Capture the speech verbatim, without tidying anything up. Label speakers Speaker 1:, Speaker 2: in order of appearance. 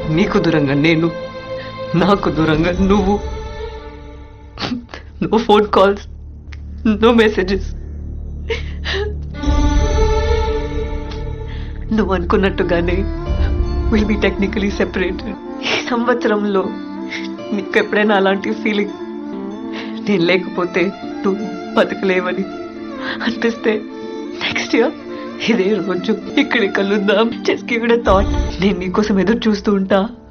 Speaker 1: నీకు దూరంగా నేను, నాకు దూరంగా నువ్వు. No phone calls, no messages. నువ్వు అనుకున్నట్టుగానే విల్ బి టెక్నికలీ సెపరేటెడ్. ఈ సంవత్సరంలో నీకు ఎప్పుడైనా అలాంటి ఫీలింగ్ నేను లేకపోతే నువ్వు బతకలేవని అనిపిస్తే నెక్స్ట్ ఇయర్ ఇదే రోజు ఇక్కడి కలుద్దాం. Just give it a thought. నేను నీకోసం ఎదురు చూస్తూ ఉంటా.